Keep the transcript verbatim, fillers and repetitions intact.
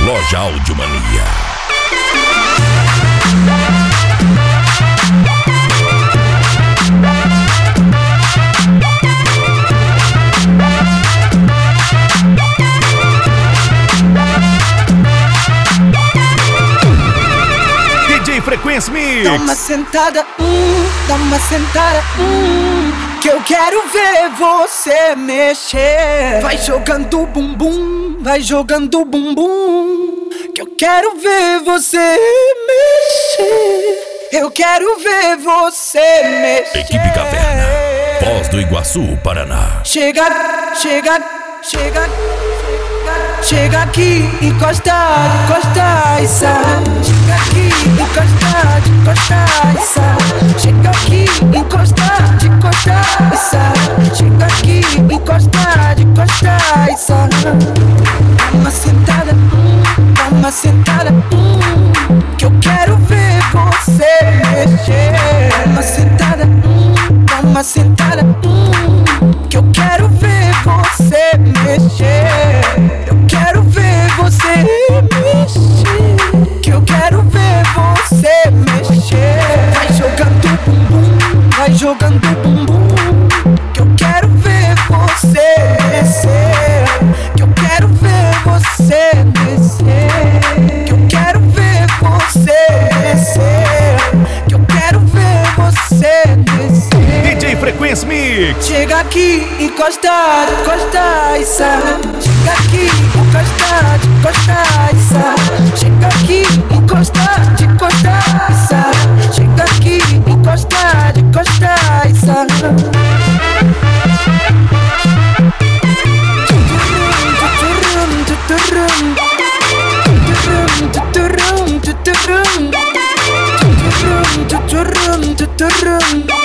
Loja Audiomania. D J Frequência Mix. Dá uma sentada, hum, dá uma sentada, hum, que eu quero ver você mexer. Vai jogando bumbum, vai jogando bumbum, que eu quero ver você mexer. Eu quero ver você mexer. Equipe Caverna, Foz do Iguaçu, Paraná. Chega, chega, chega, chega aqui, encosta, encosta e sai. Chega aqui, encosta, encosta e sai. Chega aqui, encosta, encosta e sai. Chega aqui, encosta, encosta e sai. Dá uma sentada, hum, dá uma sentada, hum, que eu quero ver você mexer. Dá uma sentada, hum, dá uma sentada, hum, que eu quero ver você mexer. Eu quero ver você mexer. Que eu quero ver você mexer. Vai jogando bumbum, vai jogando bumbum, que eu quero ver você descer. Que eu quero ver você descer. Que eu quero ver você descer. Que eu quero ver você descer. D J Frequência Mix. Chega aqui, encosta, encosta e sai. Chega aqui, encosta, encosta e sai. Chega aqui, encosta, encosta e sai. Chega aqui, encosta, encosta e sai. Tuturum, tuturum, tuturum, tuturum, tuturum, tuturum, tuturum, tuturum.